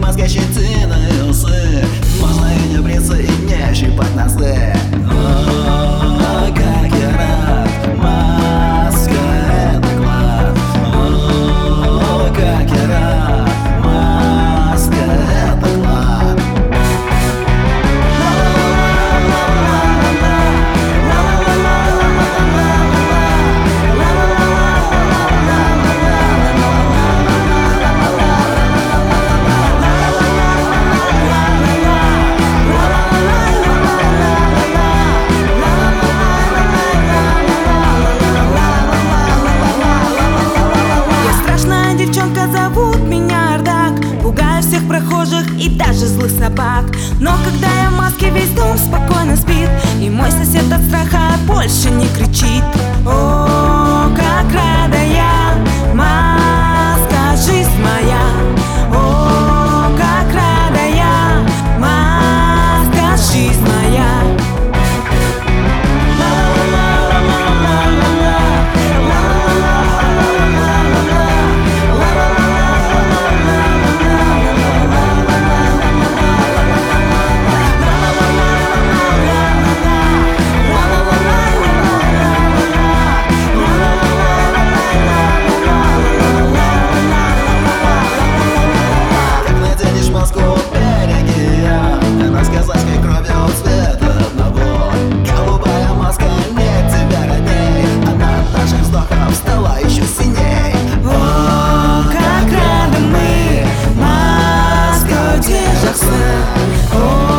маска, щетины, усы. Можно и не бриться, и не щипать носы. О, как я рад, маска — это клад. О, как я рад, маска — это клад. Девчонка, зовут меня Ардак. Пугаю всех прохожих и даже злых собак. Но когда я в маске, весь дом спокойно спит, и мой сосед от страха больше не кричит. О, как рада я, маска, жизнь моя. О, как рада я, маска, жизнь моя. Стала еще синей. О, как рады мы, маска в одеждах сна.